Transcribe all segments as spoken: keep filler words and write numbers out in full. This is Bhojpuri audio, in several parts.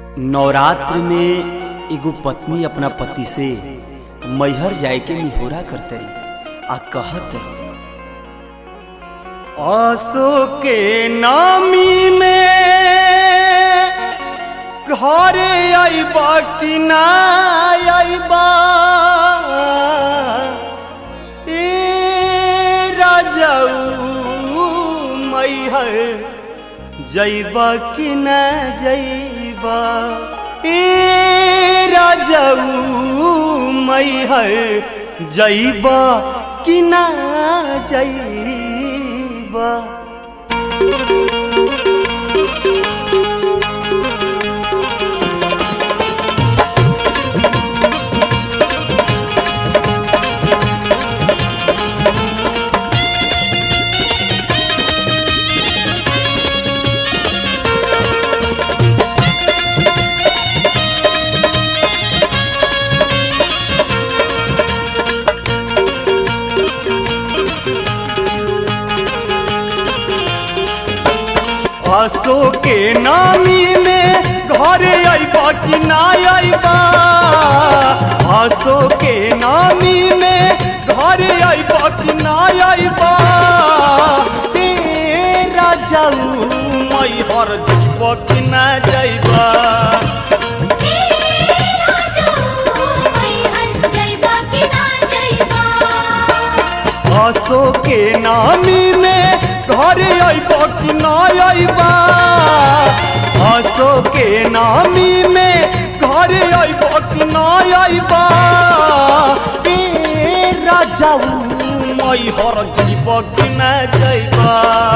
नवरात्र में एगो पत्नी अपना पति से मैहर जाए के निहोरा करतरी आ कहतरी, आसो के नामी में घरे आइबा कि ना आइबा, ए राजाऊ मैहर जइबा कि ना जइबा, ए राजाऊ मैहर जइबा कि ना जइबा। आसो के नामी में घरे आइबा कि ना आइबा, आसो के नामी में घरे आइबा कि ना आइबा, ए राजाऊ मैहर जइबा कि ना जइबा, आसो के नामी में घरे आइबा कि ना आइबा, आसो के नामी में घरे आइबा कि ना आइबा, ए राजाऊ मैहर जइबा कि ना जइबा,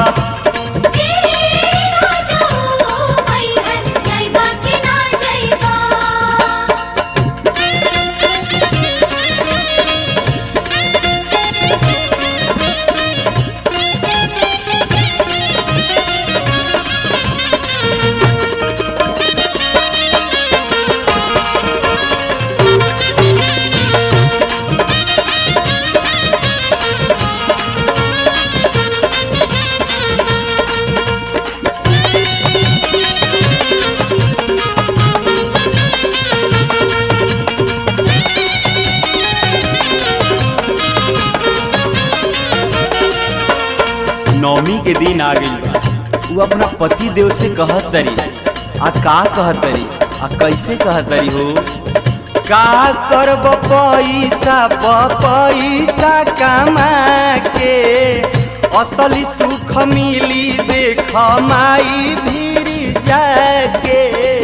नवमी के दिन आ गई बा। वो अपना पति देव से कहत तरी, आ का कहत तरी आ कैसे कहत तरी हो, का करब पैसा प पैसा कमा के, असली सुख मिली देख माई भीरी जाके,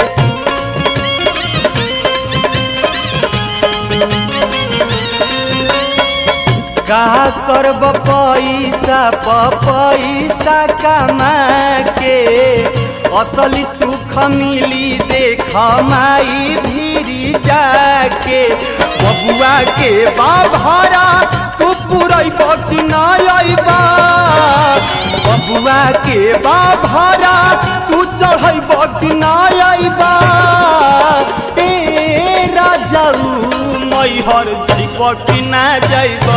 का करब पैसा प पैसा कमा के, असली सुख मिली देख माई भीरी जाके, बबुआ के बाभारा तू पुरैबा कि ना आइबा, बबुआ के बाभारा तू चढ़ैबा कि ना आइबा, ए राजाऊ मैहर जइबा कि ना जइबा,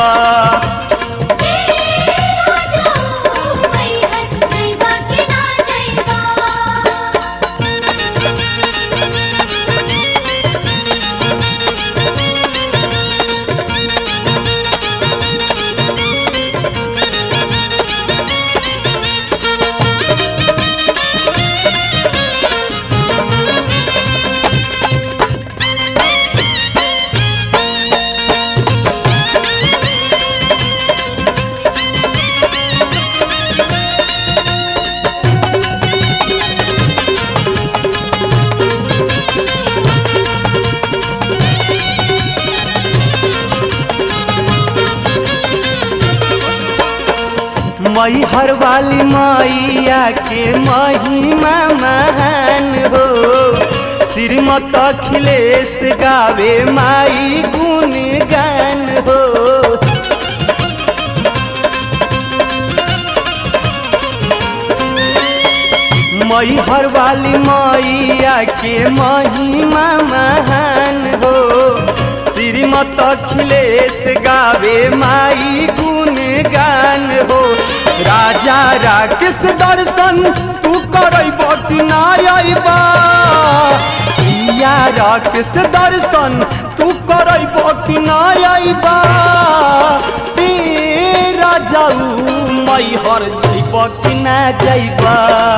मैहर वाली मैया के महिमा महान हो, श्रीमत अखिलेश गावे माई गुण गान हो, मैहर वाली मैया के महिमा महान हो, श्रीमत अखिलेश गावे माई गुण गान हो, राजा राकेश दर्शन तू करैबा कि ना आइबा, राकेश दर्शन तू करब कि ना आइबा तेरा जाऊ मैहर जइब कि ना जइबा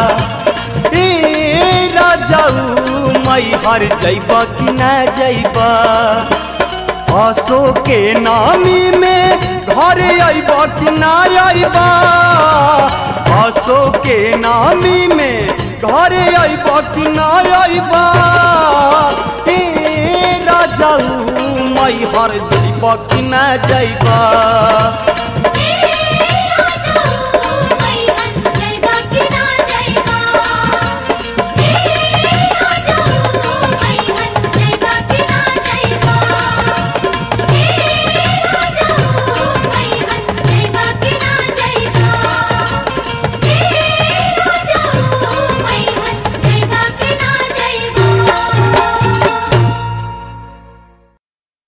तेरा जाऊ मैहर जइब कि ना जइबा आसो के नामी में घर आइब कि ना आइबा आसो के नामी में घर आइब कि ना आइबा तेरा जाऊ मैहर जइब कि ना जइबा।